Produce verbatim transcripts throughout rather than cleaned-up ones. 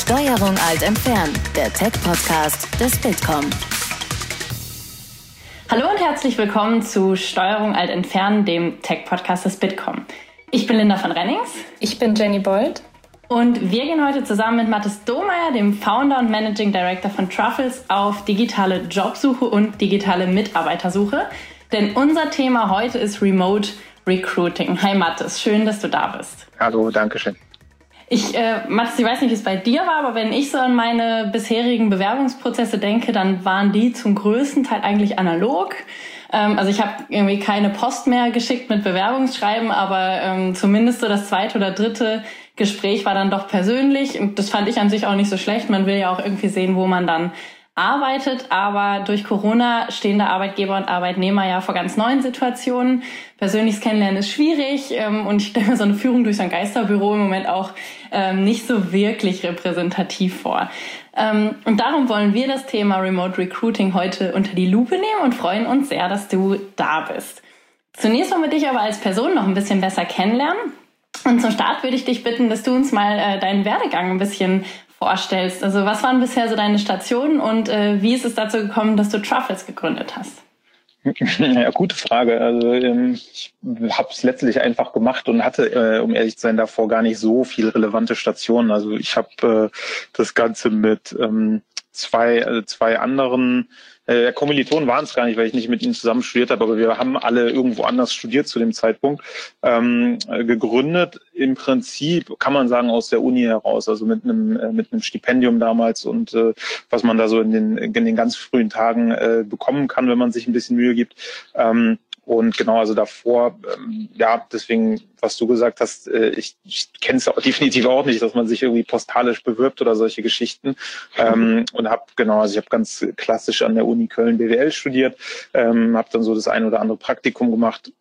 Steuerung Alt entfernen, der Tech-Podcast des Bitkom. Hallo und herzlich willkommen zu Steuerung Alt entfernen, dem Tech-Podcast des Bitkom. Ich bin Linda von Rennings. Ich bin Jenny Bold. Und wir gehen heute zusammen mit Mathis Domeyer, dem Founder und Managing Director von Truffles, auf digitale Jobsuche und digitale Mitarbeitersuche. Denn unser Thema heute ist Remote Recruiting. Hi Mathis, schön, dass du da bist. Hallo, danke schön. Ich, äh, Mathis, ich weiß nicht, wie es bei dir war, aber wenn ich so an meine bisherigen Bewerbungsprozesse denke, dann waren die zum größten Teil eigentlich analog. Ähm, also ich habe irgendwie keine Post mehr geschickt mit Bewerbungsschreiben, aber ähm, zumindest so das zweite oder dritte Gespräch war dann doch persönlich. Und das fand ich an sich auch nicht so schlecht. Man will ja auch irgendwie sehen, wo man dann arbeitet, aber durch Corona stehen da Arbeitgeber und Arbeitnehmer ja vor ganz neuen Situationen. Persönliches Kennenlernen ist schwierig ähm, und ich stelle mir so eine Führung durch so ein Geisterbüro im Moment auch ähm, nicht so wirklich repräsentativ vor. Ähm, und darum wollen wir das Thema Remote Recruiting heute unter die Lupe nehmen und freuen uns sehr, dass du da bist. Zunächst wollen wir dich aber als Person noch ein bisschen besser kennenlernen. Und zum Start würde ich dich bitten, dass du uns mal äh, deinen Werdegang ein bisschen vorstellst. Also was waren bisher so deine Stationen und äh, wie ist es dazu gekommen, dass du Truffles gegründet hast? Ja, gute Frage. Also ähm, ich habe es letztlich einfach gemacht und hatte, äh, um ehrlich zu sein, davor gar nicht so viel relevante Stationen. Also ich habe äh, das Ganze mit ähm, zwei, äh, zwei anderen äh, Kommilitonen waren es gar nicht, weil ich nicht mit ihnen zusammen studiert habe, aber wir haben alle irgendwo anders studiert zu dem Zeitpunkt, ähm, äh, gegründet. Im Prinzip kann man sagen aus der Uni heraus, also mit einem äh, mit einem Stipendium damals und äh, was man da so in den in den ganz frühen Tagen äh, bekommen kann, wenn man sich ein bisschen Mühe gibt. Ähm, Und genau, also davor, ähm, ja, deswegen, was du gesagt hast, äh, ich, ich kenne es definitiv auch nicht, dass man sich irgendwie postalisch bewirbt oder solche Geschichten. Ähm, und habe, genau, also ich habe ganz klassisch an der Uni Köln B W L studiert, ähm, habe dann so das ein oder andere Praktikum gemacht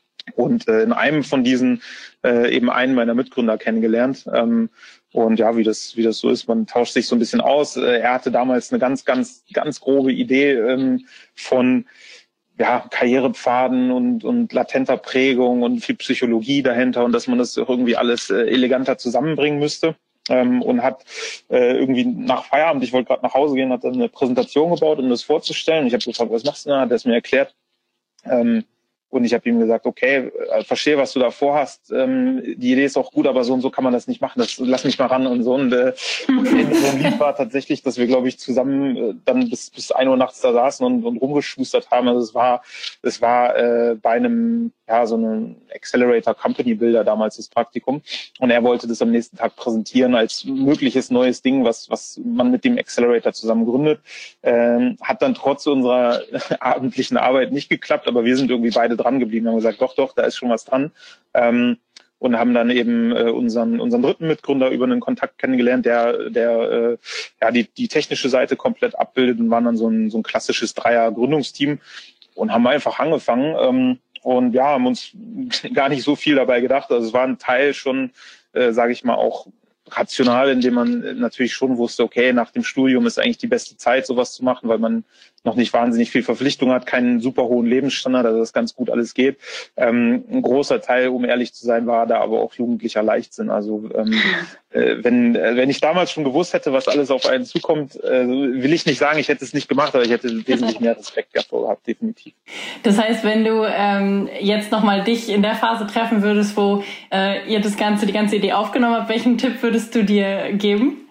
und äh, in einem von diesen äh, eben einen meiner Mitgründer kennengelernt. Ähm, und ja, wie das wie das so ist, man tauscht sich so ein bisschen aus. Äh, er hatte damals eine ganz, ganz, ganz grobe Idee ähm, von ja, Karrierepfaden und, und latenter Prägung und viel Psychologie dahinter und dass man das irgendwie alles äh, eleganter zusammenbringen müsste. Ähm, und hat äh, irgendwie nach Feierabend, ich wollte gerade nach Hause gehen, hat dann eine Präsentation gebaut, um das vorzustellen. Ich habe gefragt, was machst du da? Hat er es mir erklärt. Ähm, Und ich habe ihm gesagt, okay, äh, verstehe, was du da vorhast. Ähm, die Idee ist auch gut, aber so und so kann man das nicht machen. Das, lass mich mal ran und so. Und äh, in so einem Lied war tatsächlich, dass wir, glaube ich, zusammen äh, dann bis bis ein Uhr nachts da saßen und, und rumgeschustert haben. Also es war es war äh, bei einem ja so einem Accelerator Company Builder damals das Praktikum. Und er wollte das am nächsten Tag präsentieren als mögliches neues Ding, was was man mit dem Accelerator zusammen gründet. Ähm, hat dann trotz unserer abendlichen Arbeit nicht geklappt, aber wir sind irgendwie beide dran geblieben, haben gesagt, doch, doch, da ist schon was dran. Ähm, und haben dann eben äh, unseren unseren dritten Mitgründer über einen Kontakt kennengelernt, der der äh, ja die die technische Seite komplett abbildet und waren dann so ein so ein klassisches Dreier-Gründungsteam und haben einfach angefangen ähm, und ja, haben uns gar nicht so viel dabei gedacht. Also es war ein Teil schon, äh, sage ich mal, auch rational, indem man natürlich schon wusste, okay, nach dem Studium ist eigentlich die beste Zeit, sowas zu machen, weil man noch nicht wahnsinnig viel Verpflichtung hat, keinen super hohen Lebensstandard, also das ganz gut alles geht. Ähm, ein großer Teil, um ehrlich zu sein, war da aber auch jugendlicher Leichtsinn. Also ähm, äh, wenn äh, wenn ich damals schon gewusst hätte, was alles auf einen zukommt, äh, will ich nicht sagen, ich hätte es nicht gemacht, aber ich hätte wesentlich mehr Respekt davor gehabt, definitiv. Das heißt, wenn du ähm, jetzt nochmal dich in der Phase treffen würdest, wo äh, ihr das Ganze, die ganze Idee aufgenommen habt, welchen Tipp würdest du dir geben?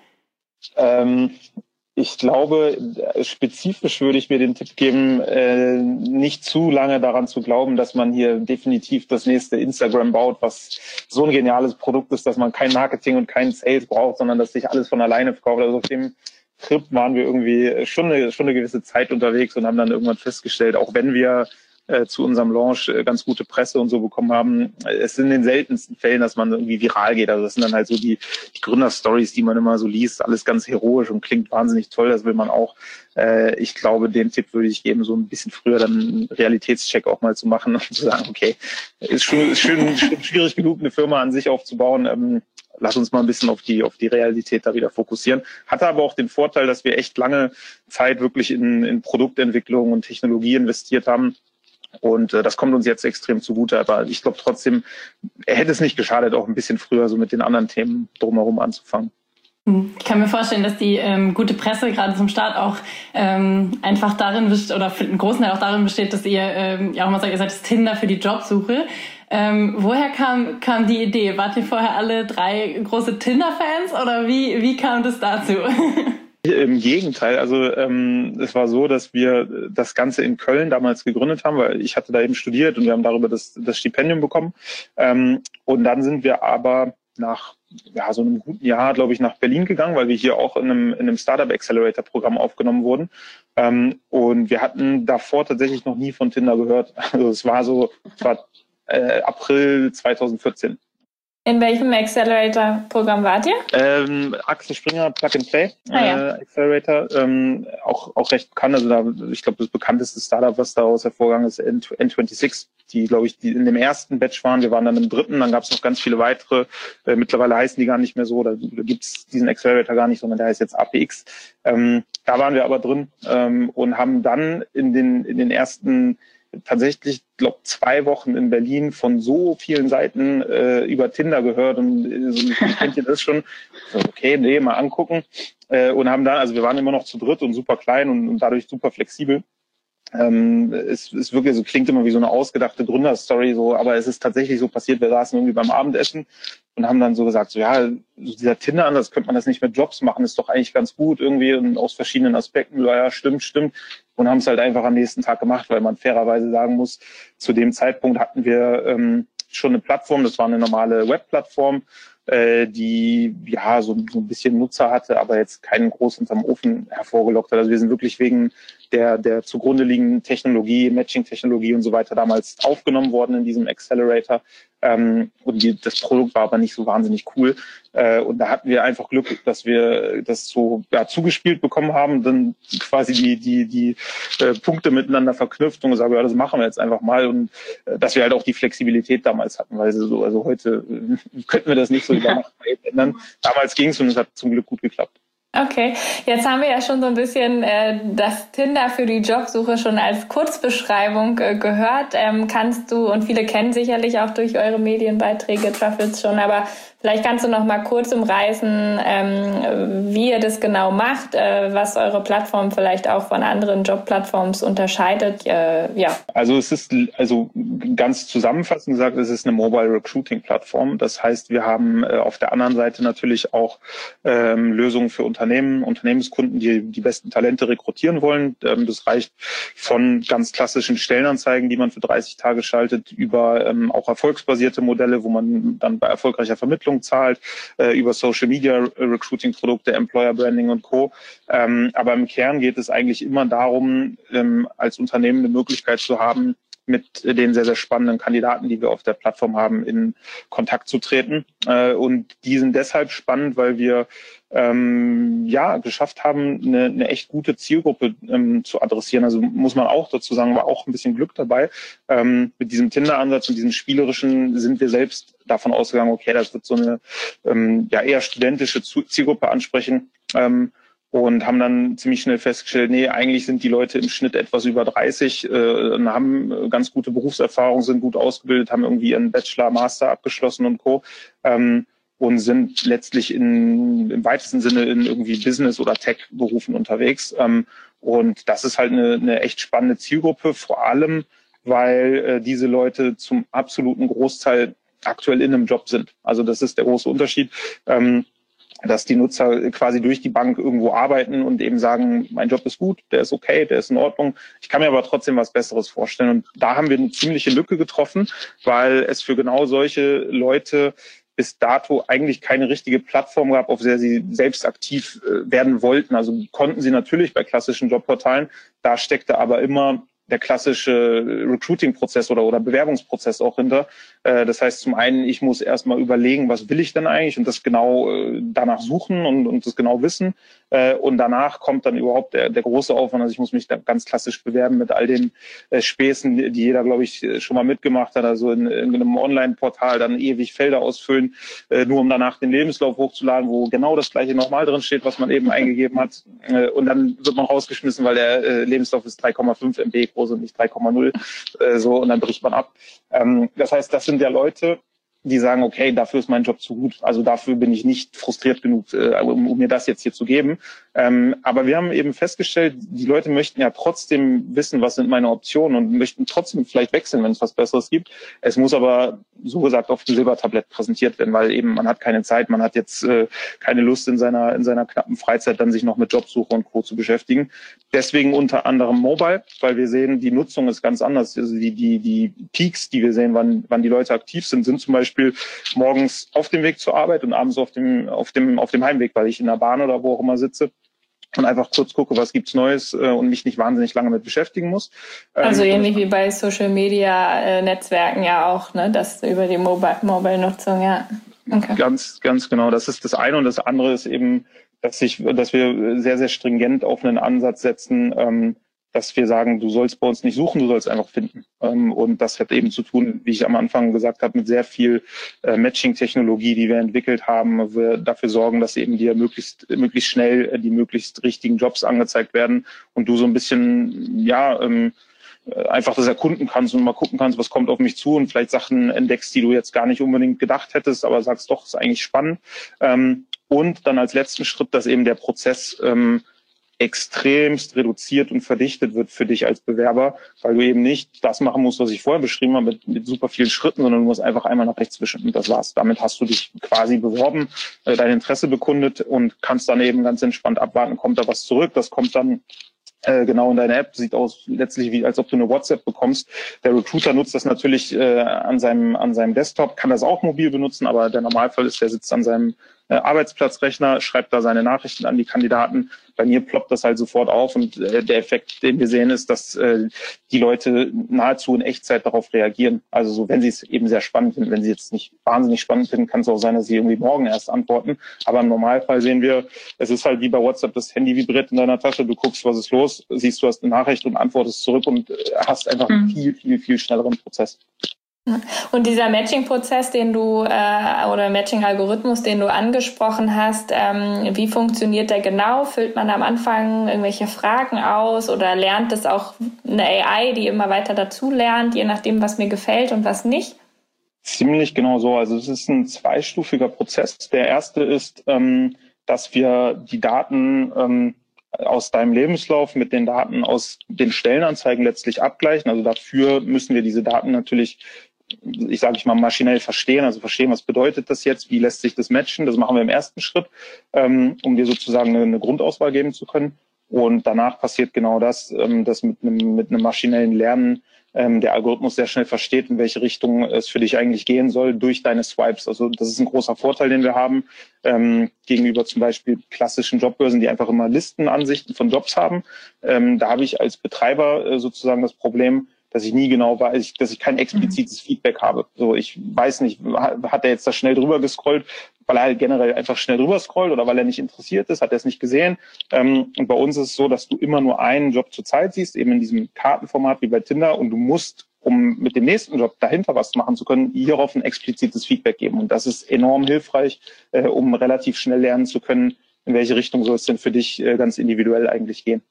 Ähm, Ich glaube, spezifisch würde ich mir den Tipp geben, äh, nicht zu lange daran zu glauben, dass man hier definitiv das nächste Instagram baut, was so ein geniales Produkt ist, dass man kein Marketing und kein Sales braucht, sondern dass sich alles von alleine verkauft. Also auf dem Trip waren wir irgendwie schon eine, schon eine gewisse Zeit unterwegs und haben dann irgendwann festgestellt, auch wenn wir äh, zu unserem Launch äh, ganz gute Presse und so bekommen haben. Es sind in den seltensten Fällen, dass man irgendwie viral geht. Also das sind dann halt so die, die Gründerstories, die man immer so liest. Alles ganz heroisch und klingt wahnsinnig toll. Das will man auch. Äh, ich glaube, den Tipp würde ich geben, so ein bisschen früher dann einen Realitätscheck auch mal zu machen und zu sagen, okay, ist schon, ist schon, schon schwierig genug, eine Firma an sich aufzubauen. Ähm, Lass uns mal ein bisschen auf die auf die Realität da wieder fokussieren. Hatte aber auch den Vorteil, dass wir echt lange Zeit wirklich in, in Produktentwicklung und Technologie investiert haben. Und äh, das kommt uns jetzt extrem zugute. Aber ich glaube trotzdem, er hätte es nicht geschadet, auch ein bisschen früher so mit den anderen Themen drumherum anzufangen. Ich kann mir vorstellen, dass die ähm, gute Presse gerade zum Start auch ähm, einfach darin besteht, oder für einen großen Teil auch darin besteht, dass ihr ähm, ja auch mal sagt, ihr seid das Tinder für die Jobsuche. Ähm, woher kam kam die Idee? Wart ihr vorher alle drei große Tinder-Fans oder wie wie kam das dazu? Im Gegenteil, also ähm, es war so, dass wir das Ganze in Köln damals gegründet haben, weil ich hatte da eben studiert und wir haben darüber das, das Stipendium bekommen. Ähm, und dann sind wir aber nach ja, so einem guten Jahr, glaube ich, nach Berlin gegangen, weil wir hier auch in einem, in einem Startup Accelerator Programm aufgenommen wurden. Ähm, und wir hatten davor tatsächlich noch nie von Tinder gehört. Also es war so, es war äh, April zweitausendvierzehn. In welchem Accelerator-Programm wart ihr? Ähm, Axel Springer Plug and Play ah, ja. äh, Accelerator, ähm, auch auch recht bekannt. Also da, ich glaube, das bekannteste Startup, was daraus hervorgegangen ist, N sechsundzwanzig, die, glaube ich, die in dem ersten Batch waren. Wir waren dann im dritten, dann gab es noch ganz viele weitere. Äh, mittlerweile heißen die gar nicht mehr so, da, da gibt's diesen Accelerator gar nicht, sondern der heißt jetzt A P X. Ähm, da waren wir aber drin ähm, und haben dann in den in den ersten tatsächlich, glaube zwei Wochen in Berlin von so vielen Seiten äh, über Tinder gehört und äh, so, ich denke das schon, so, okay, nee, mal angucken äh, und haben dann, also wir waren immer noch zu dritt und super klein und, und dadurch super flexibel. Ähm, es ist wirklich so, klingt immer wie so eine ausgedachte Gründerstory, so, aber es ist tatsächlich so passiert. Wir saßen irgendwie beim Abendessen und haben dann so gesagt, so ja, dieser Tinder-Ansatz, könnte man das nicht mit Jobs machen, ist doch eigentlich ganz gut irgendwie und aus verschiedenen Aspekten. Ja, stimmt, stimmt. Und haben es halt einfach am nächsten Tag gemacht, weil man fairerweise sagen muss, zu dem Zeitpunkt hatten wir ähm, schon eine Plattform, das war eine normale Webplattform, äh, die ja so, so ein bisschen Nutzer hatte, aber jetzt keinen groß unterm Ofen hervorgelockt hat. Also wir sind wirklich wegen der der zugrunde liegenden Technologie, Matching-Technologie und so weiter damals aufgenommen worden in diesem Accelerator. Ähm, und die, das Produkt war aber nicht so wahnsinnig cool. Äh, und da hatten wir einfach Glück, dass wir das so ja, zugespielt bekommen haben, dann quasi die die die äh, Punkte miteinander verknüpft und gesagt, ja, das machen wir jetzt einfach mal. Und äh, dass wir halt auch die Flexibilität damals hatten, weil sie so, also heute äh, könnten wir das nicht so über Nacht ändern. Damals ging es und es hat zum Glück gut geklappt. Okay, jetzt haben wir ja schon so ein bisschen äh, das Tinder für die Jobsuche schon als Kurzbeschreibung äh, gehört. Ähm, kannst du, und viele kennen sicherlich auch durch eure Medienbeiträge Truffles schon, aber vielleicht kannst du noch mal kurz umreißen, ähm, wie ihr das genau macht, äh, was eure Plattform vielleicht auch von anderen Jobplattformen unterscheidet. Äh, ja. Also es ist, also ganz zusammenfassend gesagt, es ist eine Mobile Recruiting Plattform. Das heißt, wir haben äh, auf der anderen Seite natürlich auch ähm, Lösungen für Unternehmen, Unternehmenskunden, die die besten Talente rekrutieren wollen. Ähm, das reicht von ganz klassischen Stellenanzeigen, die man für dreißig Tage schaltet, über ähm, auch erfolgsbasierte Modelle, wo man dann bei erfolgreicher Vermittlung zahlt, äh, über Social Media Recruiting Produkte, Employer Branding und Co. Ähm, aber im Kern geht es eigentlich immer darum, ähm, als Unternehmen eine Möglichkeit zu haben, mit den sehr, sehr spannenden Kandidaten, die wir auf der Plattform haben, in Kontakt zu treten. Äh, und die sind deshalb spannend, weil wir ähm, ja geschafft haben, eine, eine echt gute Zielgruppe ähm, zu adressieren. Also muss man auch dazu sagen, war auch ein bisschen Glück dabei. Ähm, mit diesem Tinder-Ansatz und diesem spielerischen sind wir selbst davon ausgegangen, okay, das wird so eine ähm, ja eher studentische Zielgruppe ansprechen. Ähm, Und haben dann ziemlich schnell festgestellt, nee, eigentlich sind die Leute im Schnitt etwas über dreißig, äh, haben ganz gute Berufserfahrung, sind gut ausgebildet, haben irgendwie ihren Bachelor, Master abgeschlossen und Co. Ähm, und sind letztlich in, im weitesten Sinne in irgendwie Business- oder Tech-Berufen unterwegs. Ähm, und das ist halt eine, eine echt spannende Zielgruppe, vor allem, weil äh, diese Leute zum absoluten Großteil aktuell in einem Job sind. Also das ist der große Unterschied. Ähm, dass die Nutzer quasi durch die Bank irgendwo arbeiten und eben sagen, mein Job ist gut, der ist okay, der ist in Ordnung. Ich kann mir aber trotzdem was Besseres vorstellen. Und da haben wir eine ziemliche Lücke getroffen, weil es für genau solche Leute bis dato eigentlich keine richtige Plattform gab, auf der sie selbst aktiv werden wollten. Also konnten sie natürlich bei klassischen Jobportalen, da steckte aber immer der klassische Recruiting-Prozess oder, oder Bewerbungsprozess auch hinter. Äh, das heißt, zum einen, ich muss erstmal überlegen, was will ich denn eigentlich und das genau äh, danach suchen und, und das genau wissen. Äh, und danach kommt dann überhaupt der, der große Aufwand. Also ich muss mich da ganz klassisch bewerben mit all den äh, Späßen, die, die jeder, glaube ich, schon mal mitgemacht hat. Also in, in einem Online-Portal dann ewig Felder ausfüllen, äh, nur um danach den Lebenslauf hochzuladen, wo genau das Gleiche nochmal drin steht, was man eben eingegeben hat. Äh, und dann wird man rausgeschmissen, weil der äh, Lebenslauf ist drei Komma fünf Megabyte groß und nicht drei Komma null, äh, so, und dann bricht man ab. Ähm, das heißt, das sind ja Leute, die sagen, okay, dafür ist mein Job zu gut. Also dafür bin ich nicht frustriert genug, äh, um, um mir das jetzt hier zu geben. Ähm, aber wir haben eben festgestellt, die Leute möchten ja trotzdem wissen, was sind meine Optionen und möchten trotzdem vielleicht wechseln, wenn es was Besseres gibt. Es muss aber, so gesagt, auf dem Silbertablett präsentiert werden, weil eben man hat keine Zeit, man hat jetzt äh, keine Lust in seiner in seiner knappen Freizeit dann sich noch mit Jobsuche und Co. zu beschäftigen. Deswegen unter anderem Mobile, weil wir sehen, die Nutzung ist ganz anders. Also die die die Peaks, die wir sehen, wann wann die Leute aktiv sind, sind zum Beispiel morgens auf dem Weg zur Arbeit und abends auf dem auf dem auf dem Heimweg, weil ich in der Bahn oder wo auch immer sitze und einfach kurz gucke, was gibt's Neues äh, und mich nicht wahnsinnig lange mit beschäftigen muss. Also ähm, ähnlich wie bei Social Media äh, Netzwerken ja auch, ne, das über die Mobile Mobile Nutzung, ja. Okay. Ganz ganz genau, das ist das eine und das andere ist eben, dass ich dass wir sehr sehr stringent auf einen Ansatz setzen, ähm, dass wir sagen, du sollst bei uns nicht suchen, du sollst einfach finden. Und das hat eben zu tun, wie ich am Anfang gesagt habe, mit sehr viel Matching-Technologie, die wir entwickelt haben. Wir dafür sorgen, dass eben dir möglichst möglichst schnell die möglichst richtigen Jobs angezeigt werden und du so ein bisschen, ja, einfach das erkunden kannst und mal gucken kannst, was kommt auf mich zu und vielleicht Sachen entdeckst, die du jetzt gar nicht unbedingt gedacht hättest, aber sagst, doch, ist eigentlich spannend. Und dann als letzten Schritt, dass eben der Prozess extremst reduziert und verdichtet wird für dich als Bewerber, weil du eben nicht das machen musst, was ich vorher beschrieben habe, mit, mit super vielen Schritten, sondern du musst einfach einmal nach rechts wischen und das war's. Damit hast du dich quasi beworben, äh, dein Interesse bekundet und kannst dann eben ganz entspannt abwarten, kommt da was zurück, das kommt dann äh, genau in deine App, sieht aus letztlich wie, als ob du eine WhatsApp bekommst. Der Recruiter nutzt das natürlich äh, an seinem an seinem Desktop, kann das auch mobil benutzen, aber der Normalfall ist, der sitzt an seinem äh, Arbeitsplatzrechner, schreibt da seine Nachrichten an die Kandidaten. Bei mir ploppt das halt sofort auf und äh, der Effekt, den wir sehen, ist, dass äh, die Leute nahezu in Echtzeit darauf reagieren. Also so, wenn sie es eben sehr spannend finden. Wenn sie jetzt nicht wahnsinnig spannend finden, kann es auch sein, dass sie irgendwie morgen erst antworten. Aber im Normalfall sehen wir, es ist halt wie bei WhatsApp, das Handy vibriert in deiner Tasche, du guckst, was ist los, siehst, du hast eine Nachricht und antwortest zurück und äh, hast einfach einen viel, viel, viel schnelleren Prozess. Und dieser Matching-Prozess, den du äh, oder Matching-Algorithmus, den du angesprochen hast, ähm, wie funktioniert der genau? Füllt man am Anfang irgendwelche Fragen aus oder lernt es auch eine A I, die immer weiter dazu lernt, je nachdem, was mir gefällt und was nicht? Ziemlich genau so. Also es ist ein zweistufiger Prozess. Der erste ist, ähm, dass wir die Daten ähm, aus deinem Lebenslauf mit den Daten aus den Stellenanzeigen letztlich abgleichen. Also dafür müssen wir diese Daten natürlich, ich sage ich mal, maschinell verstehen, also verstehen, was bedeutet das jetzt, wie lässt sich das matchen. Das machen wir im ersten Schritt, ähm, um dir sozusagen eine, eine Grundauswahl geben zu können. Und danach passiert genau das, ähm, dass mit einem, mit einem maschinellen Lernen ähm, der Algorithmus sehr schnell versteht, in welche Richtung es für dich eigentlich gehen soll durch deine Swipes. Also das ist ein großer Vorteil, den wir haben ähm, gegenüber zum Beispiel klassischen Jobbörsen, die einfach immer Listenansichten von Jobs haben. Ähm, da habe ich als Betreiber äh, sozusagen das Problem, dass ich nie genau weiß, dass ich kein explizites Feedback habe. So, ich weiß nicht, hat er jetzt da schnell drüber gescrollt, weil er halt generell einfach schnell drüber scrollt oder weil er nicht interessiert ist, hat er es nicht gesehen. Und bei uns ist es so, dass du immer nur einen Job zur Zeit siehst, eben in diesem Kartenformat wie bei Tinder, und du musst, um mit dem nächsten Job dahinter was machen zu können, hierauf ein explizites Feedback geben. Und das ist enorm hilfreich, um relativ schnell lernen zu können, in welche Richtung soll es denn für dich ganz individuell eigentlich gehen.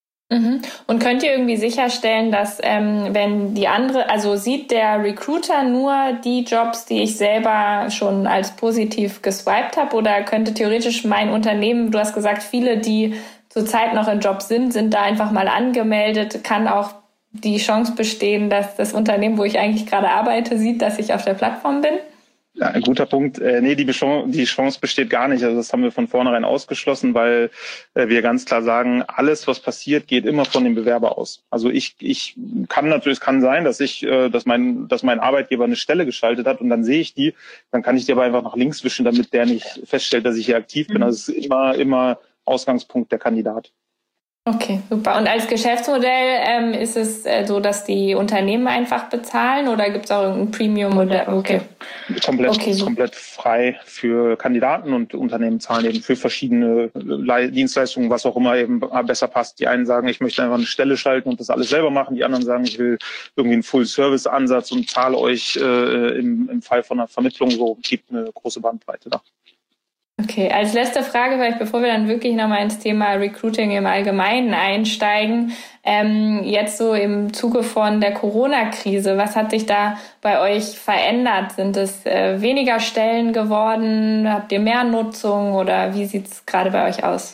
Und könnt ihr irgendwie sicherstellen, dass ähm, wenn die andere, also sieht der Recruiter nur die Jobs, die ich selber schon als positiv geswiped habe, oder könnte theoretisch mein Unternehmen, du hast gesagt, viele, die zurzeit noch im Job sind, sind da einfach mal angemeldet, kann auch die Chance bestehen, dass das Unternehmen, wo ich eigentlich gerade arbeite, sieht, dass ich auf der Plattform bin? Ja, ein guter Punkt. Äh, nee, die, die Chance besteht gar nicht. Also das haben wir von vornherein ausgeschlossen, weil äh, wir ganz klar sagen, alles, was passiert, geht immer von dem Bewerber aus. Also ich, ich kann natürlich, es kann sein, dass ich, äh, dass mein, dass mein Arbeitgeber eine Stelle geschaltet hat und dann sehe ich die, dann kann ich die aber einfach nach links wischen, damit der nicht feststellt, dass ich hier aktiv bin. Also es ist immer, immer Ausgangspunkt der Kandidat. Okay, super. Und als Geschäftsmodell ähm, ist es äh, so, dass die Unternehmen einfach bezahlen, oder gibt es auch irgendein Premium-Modell? Okay. Komplett, okay, so. komplett frei für Kandidaten, und Unternehmen zahlen eben für verschiedene Le- Dienstleistungen, was auch immer eben besser passt. Die einen sagen, ich möchte einfach eine Stelle schalten und das alles selber machen. Die anderen sagen, ich will irgendwie einen Full-Service-Ansatz und zahle euch äh, im, im Fall von einer Vermittlung. So gibt eine große Bandbreite da. Okay, als letzte Frage, vielleicht bevor wir dann wirklich nochmal ins Thema Recruiting im Allgemeinen einsteigen, ähm, jetzt so im Zuge von der Corona-Krise, was hat sich da bei euch verändert? Sind es äh, weniger Stellen geworden? Habt ihr mehr Nutzung oder wie sieht's gerade bei euch aus?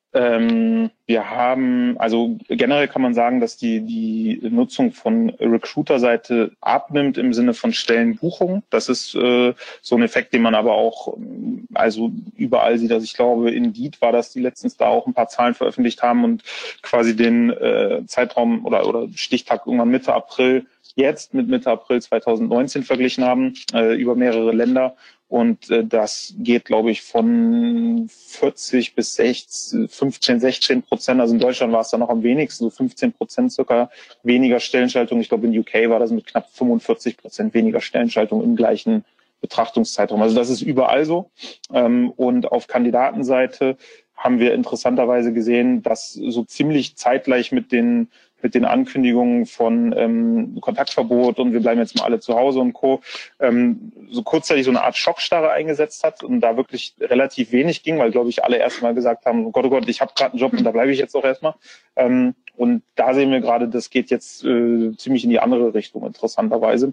Ähm, wir haben, also generell kann man sagen, dass die, die Nutzung von Recruiter-Seite abnimmt im Sinne von Stellenbuchung. Das ist äh, so ein Effekt, den man aber auch also überall sieht. Also ich glaube, Indeed war das, die letztens da auch ein paar Zahlen veröffentlicht haben und quasi den äh, Zeitraum oder, oder Stichtag irgendwann Mitte April jetzt mit Mitte April zwanzig neunzehn verglichen haben, äh, über mehrere Länder. Und äh, das geht, glaube ich, von vierzig bis sechzehn, fünfzehn, sechzehn Prozent. Also in Deutschland war es dann noch am wenigsten, so fünfzehn Prozent circa weniger Stellenschaltung. Ich glaube, in U K war das mit knapp fünfundvierzig Prozent weniger Stellenschaltung im gleichen Betrachtungszeitraum. Also das ist überall so. Ähm, und auf Kandidatenseite haben wir interessanterweise gesehen, dass so ziemlich zeitgleich mit den mit den Ankündigungen von ähm, Kontaktverbot und wir bleiben jetzt mal alle zu Hause und Co. Ähm, so kurzzeitig so eine Art Schockstarre eingesetzt hat und da wirklich relativ wenig ging, weil, glaube ich, alle erstmal gesagt haben, oh Gott, oh Gott, ich habe gerade einen Job und da bleibe ich jetzt auch erstmal. Ähm, und da sehen wir gerade, das geht jetzt äh, ziemlich in die andere Richtung, interessanterweise.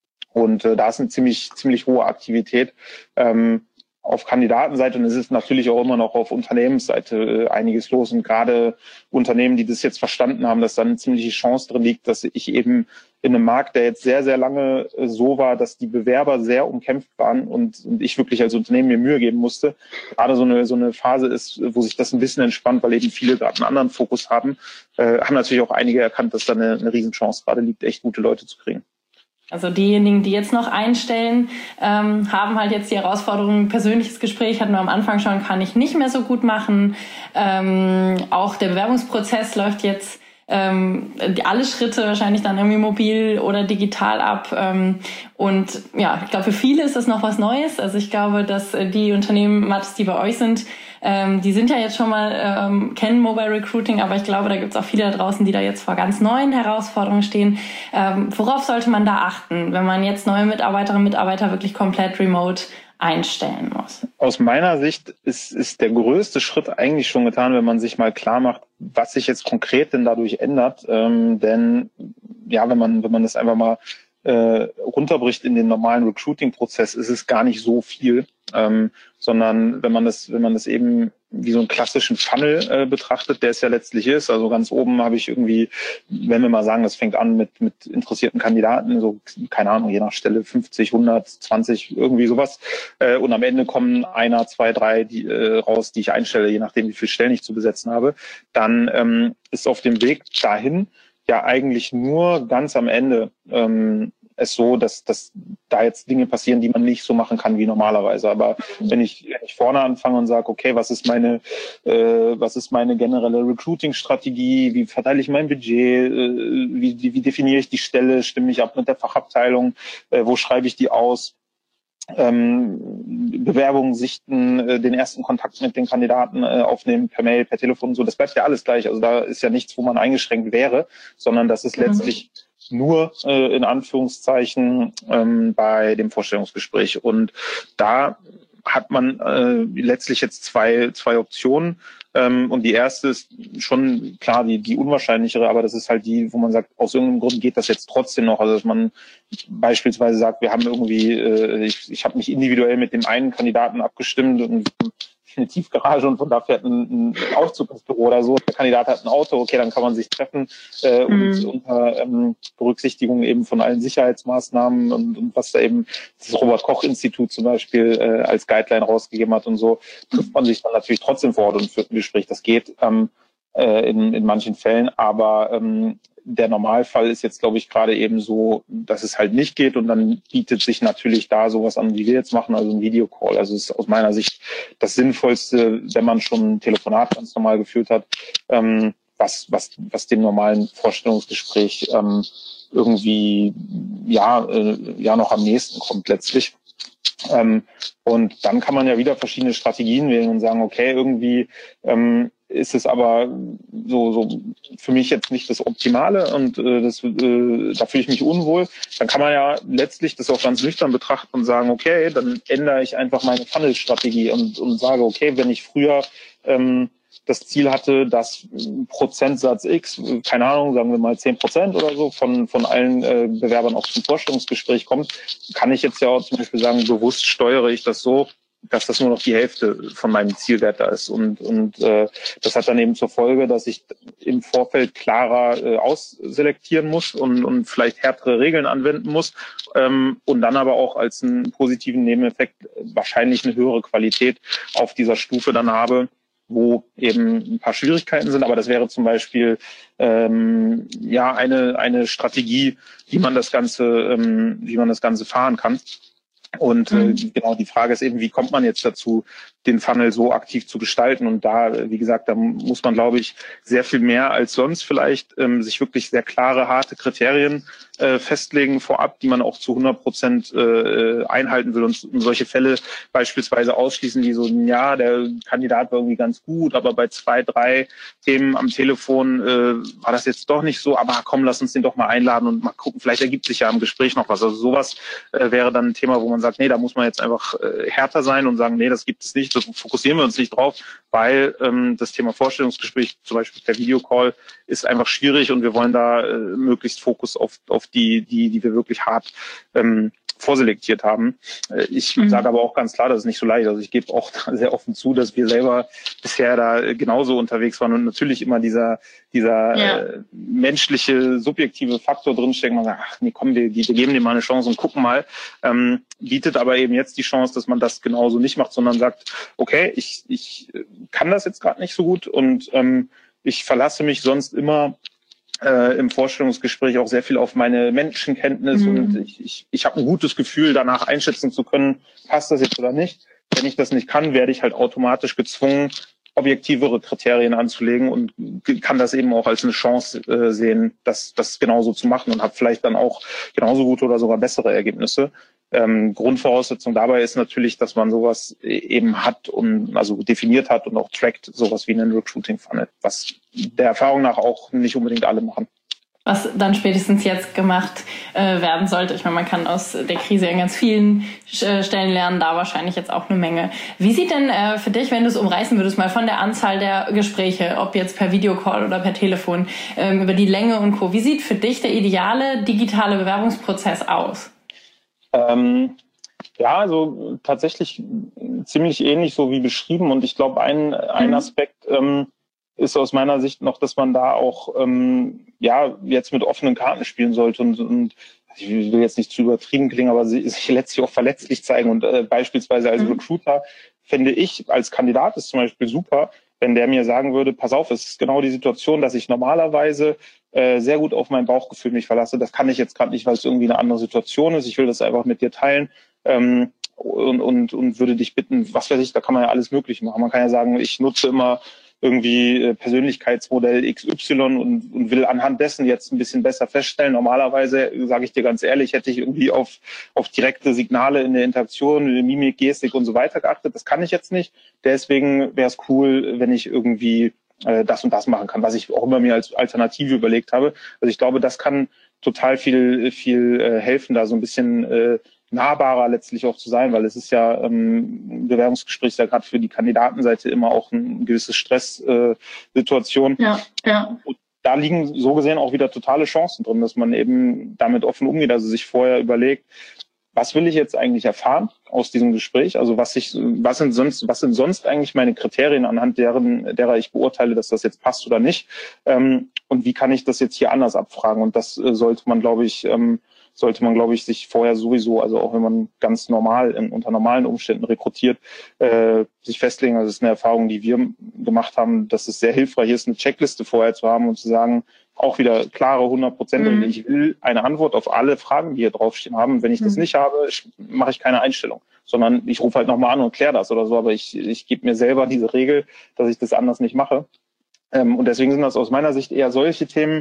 Und äh, da ist eine ziemlich ziemlich hohe Aktivität. Ähm, auf Kandidatenseite und es ist natürlich auch immer noch auf Unternehmensseite äh, einiges los und gerade Unternehmen, die das jetzt verstanden haben, dass da eine ziemliche Chance drin liegt, dass ich eben in einem Markt, der jetzt sehr, sehr lange äh, so war, dass die Bewerber sehr umkämpft waren und, und ich wirklich als Unternehmen mir Mühe geben musste, gerade so eine so eine Phase ist, wo sich das ein bisschen entspannt, weil eben viele gerade einen anderen Fokus haben, äh, haben natürlich auch einige erkannt, dass da eine, eine Riesenchance gerade liegt, echt gute Leute zu kriegen. Also diejenigen, die jetzt noch einstellen, ähm, haben halt jetzt die Herausforderung, persönliches Gespräch hatten wir am Anfang schon, kann ich nicht mehr so gut machen. Ähm, auch der Bewerbungsprozess läuft jetzt ähm, alle Schritte wahrscheinlich dann irgendwie mobil oder digital ab. Ähm, und ja, ich glaube, für viele ist das noch was Neues. Also ich glaube, dass die Unternehmen, Mathis, die bei euch sind, Ähm, die sind ja jetzt schon mal, ähm, kennen Mobile Recruiting, aber ich glaube, da gibt es auch viele da draußen, die da jetzt vor ganz neuen Herausforderungen stehen. Ähm, worauf sollte man da achten, wenn man jetzt neue Mitarbeiterinnen und Mitarbeiter wirklich komplett remote einstellen muss? Aus meiner Sicht ist, ist der größte Schritt eigentlich schon getan, wenn man sich mal klar macht, was sich jetzt konkret denn dadurch ändert. Ähm, denn ja, wenn man, wenn man das einfach mal äh, runterbricht in den normalen Recruiting-Prozess, ist es gar nicht so viel. Ähm, sondern wenn man das, wenn man das eben wie so einen klassischen Funnel äh, betrachtet, der es ja letztlich ist. Also ganz oben habe ich irgendwie, wenn wir mal sagen, das fängt an mit mit interessierten Kandidaten, so keine Ahnung, je nach Stelle fünfzig, hundert, zwanzig, irgendwie sowas. Äh, und am Ende kommen einer, zwei, drei die, äh, raus, die ich einstelle, je nachdem, wie viele Stellen ich zu besetzen habe. Dann ähm, ist auf dem Weg dahin ja eigentlich nur ganz am Ende ähm, es so, dass, dass da jetzt Dinge passieren, die man nicht so machen kann wie normalerweise. Aber wenn ich, wenn ich vorne anfange und sage, okay, was ist meine, äh, was ist meine generelle Recruiting-Strategie, wie verteile ich mein Budget, äh, wie, wie, wie definiere ich die Stelle, stimme ich ab mit der Fachabteilung, äh, wo schreibe ich die aus, ähm, Bewerbungen sichten, äh, den ersten Kontakt mit den Kandidaten äh, aufnehmen, per Mail, per Telefon und so, das bleibt ja alles gleich. Also da ist ja nichts, wo man eingeschränkt wäre, sondern das ist letztlich nur äh, in Anführungszeichen ähm, bei dem Vorstellungsgespräch. Und da hat man äh, letztlich jetzt zwei zwei Optionen. Ähm, und die erste ist schon klar die die unwahrscheinlichere, aber das ist halt die, wo man sagt, aus irgendeinem Grund geht das jetzt trotzdem noch. Also dass man beispielsweise sagt, wir haben irgendwie, äh, ich, ich habe mich individuell mit dem einen Kandidaten abgestimmt und eine Tiefgarage und von da fährt ein, ein Aufzug ins Büro oder so. Der Kandidat hat ein Auto, okay, dann kann man sich treffen äh, und mhm. unter ähm, Berücksichtigung eben von allen Sicherheitsmaßnahmen und, und was da eben das Robert-Koch-Institut zum Beispiel äh, als Guideline rausgegeben hat und so, trifft man sich dann natürlich trotzdem vor Ort und führt ein Gespräch. Das geht ähm, äh, in, in manchen Fällen, aber ähm, der Normalfall ist jetzt, glaube ich, gerade eben so, dass es halt nicht geht und dann bietet sich natürlich da sowas an, wie wir jetzt machen, also ein Videocall. Also es ist aus meiner Sicht das Sinnvollste, wenn man schon ein Telefonat ganz normal geführt hat, ähm, was, was, was dem normalen Vorstellungsgespräch ähm, irgendwie ja, äh, ja noch am nächsten kommt letztlich. Ähm, und dann kann man ja wieder verschiedene Strategien wählen und sagen, okay, irgendwie ähm, ist es aber so, so für mich jetzt nicht das Optimale und äh, das, äh, da fühle ich mich unwohl. Dann kann man ja letztlich das auch ganz nüchtern betrachten und sagen, okay, dann ändere ich einfach meine Funnel-Strategie und, und sage, okay, wenn ich früher ähm, das Ziel hatte, dass Prozentsatz X, keine Ahnung, sagen wir mal zehn Prozent oder so von von allen äh, Bewerbern auch zum Vorstellungsgespräch kommt, kann ich jetzt ja auch zum Beispiel sagen, bewusst steuere ich das so, dass das nur noch die Hälfte von meinem Zielwert da ist. Und und äh, das hat dann eben zur Folge, dass ich im Vorfeld klarer äh, ausselektieren muss und und vielleicht härtere Regeln anwenden muss ähm, und dann aber auch als einen positiven Nebeneffekt wahrscheinlich eine höhere Qualität auf dieser Stufe dann habe, wo eben ein paar Schwierigkeiten sind, aber das wäre zum Beispiel ähm, ja eine eine Strategie, wie man das Ganze ähm, wie man das Ganze fahren kann. Und äh, genau die Frage ist eben, wie kommt man jetzt dazu, den Funnel so aktiv zu gestalten? Und da, wie gesagt, da muss man, glaube ich, sehr viel mehr als sonst vielleicht ähm, sich wirklich sehr klare, harte Kriterien äh, festlegen vorab, die man auch zu hundert Prozent äh, einhalten will und solche Fälle beispielsweise ausschließen, die so, ja, der Kandidat war irgendwie ganz gut, aber bei zwei, drei Themen am Telefon äh, war das jetzt doch nicht so, aber komm, lass uns den doch mal einladen und mal gucken, vielleicht ergibt sich ja im Gespräch noch was. Also sowas äh, wäre dann ein Thema, wo man sagt, nee, da muss man jetzt einfach äh, härter sein und sagen, nee, das gibt es nicht, das fokussieren wir uns nicht drauf, weil ähm, das Thema Vorstellungsgespräch, zum Beispiel per Videocall, ist einfach schwierig und wir wollen da äh, möglichst Fokus auf auf die die die wir wirklich hart ähm, vorselektiert haben. Äh, ich mhm. sage aber auch ganz klar, das ist nicht so leicht. Also ich gebe auch sehr offen zu, dass wir selber bisher da genauso unterwegs waren und natürlich immer dieser dieser ja. äh, menschliche, subjektive Faktor drinsteckt. Man sagt, ach nee, komm, wir, wir geben dem mal eine Chance und gucken mal. Ähm, bietet aber eben jetzt die Chance, dass man das genauso nicht macht, sondern sagt, okay, ich ich kann das jetzt gerade nicht so gut und ähm, ich verlasse mich sonst immer äh, im Vorstellungsgespräch auch sehr viel auf meine Menschenkenntnis mhm. und ich, ich, ich habe ein gutes Gefühl, danach einschätzen zu können, passt das jetzt oder nicht. Wenn ich das nicht kann, werde ich halt automatisch gezwungen, objektivere Kriterien anzulegen und kann das eben auch als eine Chance äh, sehen, das, das genauso zu machen und habe vielleicht dann auch genauso gute oder sogar bessere Ergebnisse. Ähm, Grundvoraussetzung dabei ist natürlich, dass man sowas eben hat und also definiert hat und auch trackt, sowas wie einen Recruiting-Funnel, was der Erfahrung nach auch nicht unbedingt alle machen. Was dann spätestens jetzt gemacht äh, werden sollte. Ich meine, man kann aus der Krise in ganz vielen äh, Stellen lernen, da wahrscheinlich jetzt auch eine Menge. Wie sieht denn äh, für dich, wenn du es umreißen würdest, mal von der Anzahl der Gespräche, ob jetzt per Videocall oder per Telefon, ähm, über die Länge und Co., wie sieht für dich der ideale digitale Bewerbungsprozess aus? Ähm, ja, also tatsächlich ziemlich ähnlich so wie beschrieben und ich glaube, ein, ein mhm. Aspekt ähm, ist aus meiner Sicht noch, dass man da auch ähm, ja jetzt mit offenen Karten spielen sollte und, und ich will jetzt nicht zu übertrieben klingen, aber sich letztlich auch verletzlich zeigen und äh, beispielsweise als mhm. Recruiter fände ich als Kandidat ist zum Beispiel super, wenn der mir sagen würde, pass auf, es ist genau die Situation, dass ich normalerweise äh, sehr gut auf mein Bauchgefühl mich verlasse. Das kann ich jetzt gerade nicht, weil es irgendwie eine andere Situation ist. Ich will das einfach mit dir teilen ähm, und, und, und würde dich bitten, was weiß ich, da kann man ja alles Mögliche machen. Man kann ja sagen, ich nutze immer irgendwie Persönlichkeitsmodell X Y und, und will anhand dessen jetzt ein bisschen besser feststellen. Normalerweise, sage ich dir ganz ehrlich, hätte ich irgendwie auf, auf direkte Signale in der Interaktion, in der Mimik, Gestik und so weiter geachtet. Das kann ich jetzt nicht. Deswegen wäre es cool, wenn ich irgendwie äh, das und das machen kann, was ich auch immer mir als Alternative überlegt habe. Also ich glaube, das kann total viel, viel äh, helfen, da so ein bisschen äh, nahbarer letztlich auch zu sein, weil es ist ja ähm, Bewerbungsgespräch ist ja gerade für die Kandidatenseite immer auch ein gewisses Stresssituation. Äh, ja, ja. Und da liegen so gesehen auch wieder totale Chancen drin, dass man eben damit offen umgeht, also sich vorher überlegt, was will ich jetzt eigentlich erfahren aus diesem Gespräch? Also was ich, was sind sonst, was sind sonst eigentlich meine Kriterien, anhand deren, derer ich beurteile, dass das jetzt passt oder nicht? Ähm, und wie kann ich das jetzt hier anders abfragen? Und das äh, sollte man, glaube ich, ähm, sollte man, glaube ich, sich vorher sowieso, also auch wenn man ganz normal in, unter normalen Umständen rekrutiert, äh, sich festlegen. Also das ist eine Erfahrung, die wir gemacht haben, dass es sehr hilfreich ist, eine Checkliste vorher zu haben und zu sagen, auch wieder klare hundert Prozent. Mhm. Ich will eine Antwort auf alle Fragen, die hier draufstehen haben. Wenn ich mhm. das nicht habe, mache ich keine Einstellung, sondern ich rufe halt nochmal an und kläre das oder so. Aber ich, ich gebe mir selber diese Regel, dass ich das anders nicht mache. Ähm, und deswegen sind das aus meiner Sicht eher solche Themen,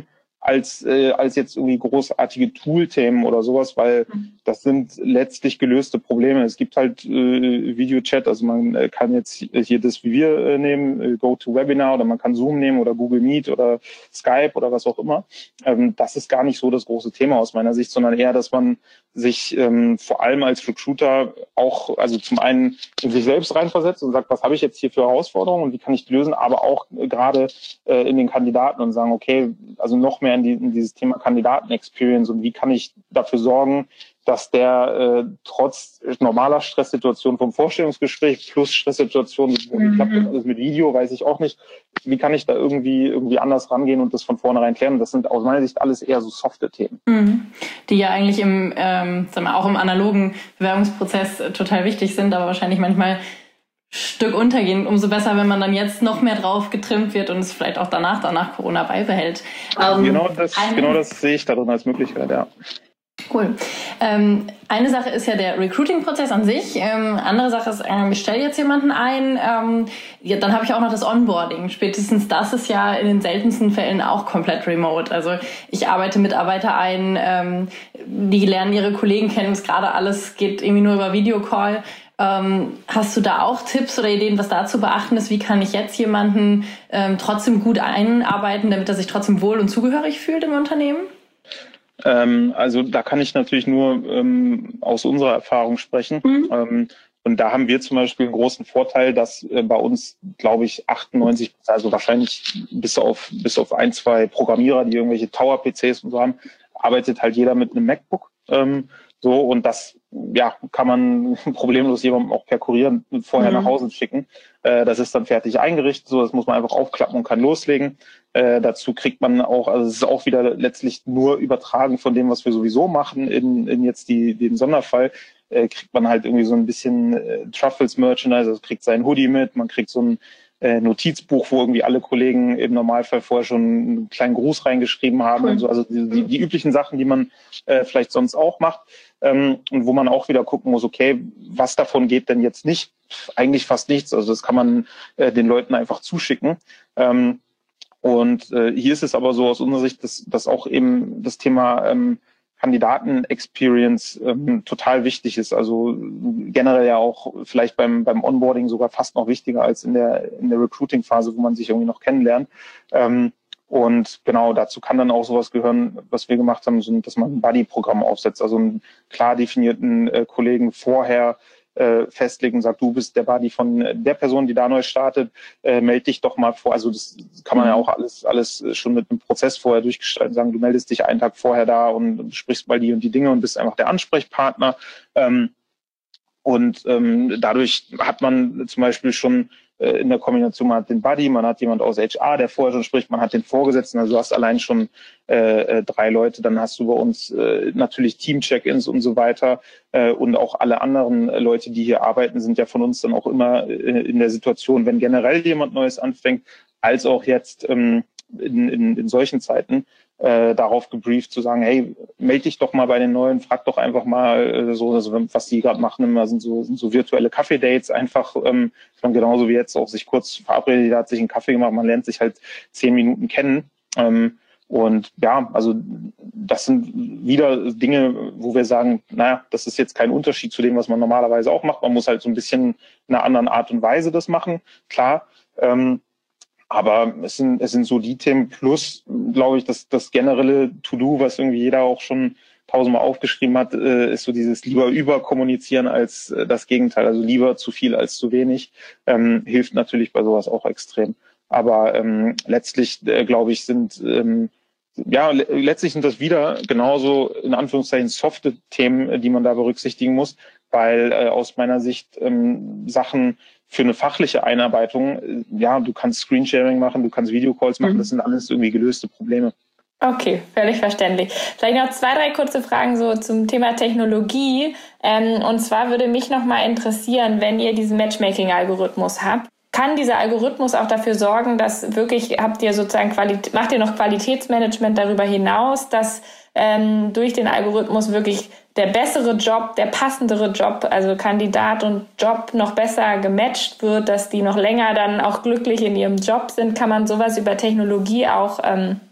als äh, als jetzt irgendwie großartige Tool-Themen oder sowas, weil das sind letztlich gelöste Probleme. Es gibt halt äh, Videochat, also man äh, kann jetzt hier das, wie wir äh, nehmen, äh, GoToWebinar, oder man kann Zoom nehmen oder Google Meet oder Skype oder was auch immer. Ähm, das ist gar nicht so das große Thema aus meiner Sicht, sondern eher, dass man sich ähm, vor allem als Recruiter auch, also zum einen in sich selbst reinversetzt und sagt, was habe ich jetzt hier für Herausforderungen und wie kann ich die lösen, aber auch äh, gerade äh, in den Kandidaten und sagen, okay, also noch mehr in, die, in dieses Thema Kandidaten-Experience und wie kann ich dafür sorgen, dass der äh, trotz normaler Stresssituation vom Vorstellungsgespräch plus Stresssituation, wo mhm. klappt das alles mit Video, weiß ich auch nicht, wie kann ich da irgendwie irgendwie anders rangehen und das von vornherein klären. Das sind aus meiner Sicht alles eher so softe Themen. Mhm. Die ja eigentlich im, ähm, sagen wir, auch im analogen Bewerbungsprozess total wichtig sind, aber wahrscheinlich manchmal Stück untergehen. Umso besser, wenn man dann jetzt noch mehr drauf getrimmt wird und es vielleicht auch danach, danach Corona beibehält. Ähm, genau das, eine, genau das sehe ich darin als Möglichkeit, ja. Cool. Ähm, eine Sache ist ja der Recruiting-Prozess an sich. Ähm, andere Sache ist, ähm, ich stelle jetzt jemanden ein, ähm, ja, dann habe ich auch noch das Onboarding. Spätestens das ist ja in den seltensten Fällen auch komplett remote. Also ich arbeite Mitarbeiter ein, ähm, die lernen ihre Kollegen kennen, es gerade alles geht irgendwie nur über Videocall. Ähm, hast du da auch Tipps oder Ideen, was da zu beachten ist? Wie kann ich jetzt jemanden ähm, trotzdem gut einarbeiten, damit er sich trotzdem wohl und zugehörig fühlt im Unternehmen? Ähm, also da kann ich natürlich nur ähm, aus unserer Erfahrung sprechen. Mhm. Ähm, und da haben wir zum Beispiel einen großen Vorteil, dass äh, bei uns, glaube ich, achtundneunzig, also wahrscheinlich bis auf bis auf ein, zwei Programmierer, die irgendwelche Tower-P Cs und so haben, arbeitet halt jeder mit einem MacBook. Ähm, so, und das ja kann man problemlos jemandem auch per Kurier vorher mhm. nach Hause schicken. Äh, das ist dann fertig eingerichtet, so das muss man einfach aufklappen und kann loslegen. Äh, dazu kriegt man auch, also es ist auch wieder letztlich nur übertragen von dem, was wir sowieso machen, in, in jetzt die, den Sonderfall, äh, kriegt man halt irgendwie so ein bisschen äh, Truffles Merchandise, also kriegt sein Hoodie mit, man kriegt so ein äh, Notizbuch, wo irgendwie alle Kollegen im Normalfall vorher schon einen kleinen Gruß reingeschrieben haben cool. und so, also die, die, die üblichen Sachen, die man äh, vielleicht sonst auch macht, ähm, und wo man auch wieder gucken muss, okay, was davon geht denn jetzt nicht? Eigentlich fast nichts, also das kann man äh, den Leuten einfach zuschicken. Ähm, Und äh, hier ist es aber so aus unserer Sicht, dass, dass auch eben das Thema ähm, Kandidaten-Experience ähm, total wichtig ist. Also generell ja auch vielleicht beim beim Onboarding sogar fast noch wichtiger als in der in der Recruiting-Phase, wo man sich irgendwie noch kennenlernt. Ähm, und genau dazu kann dann auch sowas gehören, was wir gemacht haben, so, dass man ein Buddy-Programm aufsetzt, also einen klar definierten äh, Kollegen vorher festlegen, sagt, du bist der Buddy von der Person, die da neu startet, äh, melde dich doch mal vor. Also das kann man ja auch alles alles schon mit einem Prozess vorher durchgestalten, sagen, du meldest dich einen Tag vorher da und sprichst mal die und die Dinge und bist einfach der Ansprechpartner. Ähm, und ähm, dadurch hat man zum Beispiel schon äh, in der Kombination, man hat den Buddy, man hat jemand aus H R, der vorher schon spricht, man hat den Vorgesetzten, also du hast allein schon äh, drei Leute, dann hast du bei uns äh, natürlich Team-Check-ins und so weiter, äh, und auch alle anderen äh, Leute, die hier arbeiten, sind ja von uns dann auch immer äh, in der Situation, wenn generell jemand Neues anfängt, als auch jetzt ähm, in, in, in solchen Zeiten, äh, darauf gebrieft zu sagen, hey, melde dich doch mal bei den Neuen, frag doch einfach mal äh, so, also was die gerade machen, immer sind so sind so virtuelle Kaffee-Dates, einfach ähm, man genauso wie jetzt auch sich kurz verabredet, jeder hat sich einen Kaffee gemacht, man lernt sich halt zehn Minuten kennen. Ähm, und ja, also das sind wieder Dinge, wo wir sagen, naja, das ist jetzt kein Unterschied zu dem, was man normalerweise auch macht. Man muss halt so ein bisschen in einer anderen Art und Weise das machen, klar. Ähm, Aber es sind, es sind so die Themen plus, glaube ich, das, das generelle To-Do, was irgendwie jeder auch schon tausendmal aufgeschrieben hat, äh, ist so dieses lieber überkommunizieren als äh, das Gegenteil. Also lieber zu viel als zu wenig, ähm, hilft natürlich bei sowas auch extrem. Aber ähm, letztlich, äh, glaube ich, sind, ähm, ja, le- letztlich sind das wieder genauso in Anführungszeichen softe Themen, die man da berücksichtigen muss, weil äh, aus meiner Sicht ähm, Sachen für eine fachliche Einarbeitung, ja, du kannst Screensharing machen, du kannst Videocalls machen, mhm. das sind alles irgendwie gelöste Probleme. Okay, völlig verständlich. Vielleicht noch zwei, drei kurze Fragen so zum Thema Technologie. Ähm, und zwar würde mich noch mal interessieren, wenn ihr diesen Matchmaking-Algorithmus habt, kann dieser Algorithmus auch dafür sorgen, dass wirklich, habt ihr sozusagen Qualität, macht ihr noch Qualitätsmanagement darüber hinaus, dass ähm, durch den Algorithmus wirklich der bessere Job, der passendere Job, also Kandidat und Job noch besser gematcht wird, dass die noch länger dann auch glücklich in ihrem Job sind? Kann man sowas über Technologie auch ähm,